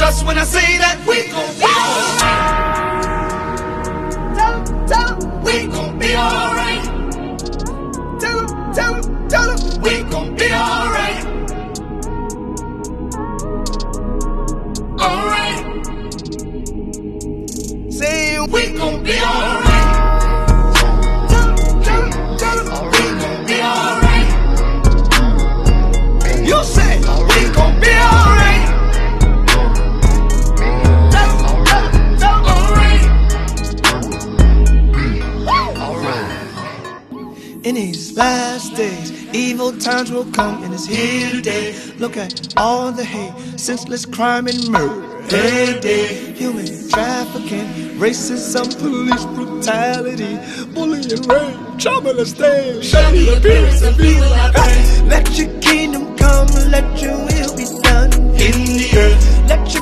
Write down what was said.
Trust when I say that we gon' be alright. Tell 'em, we gon' be alright. Tell 'em, we gon' be alright. Alright. Say we gon' be alright. Tell 'em, we gon' be alright. You say we gon' be alright. In these last days, evil times will come, and it's here today. Look at all the hate, senseless crime and murder. Every day, human trafficking, racism, police brutality, bullying, rape, child molestation, shady appearance of evil. Let your kingdom come, let your will be done in the earth. Let your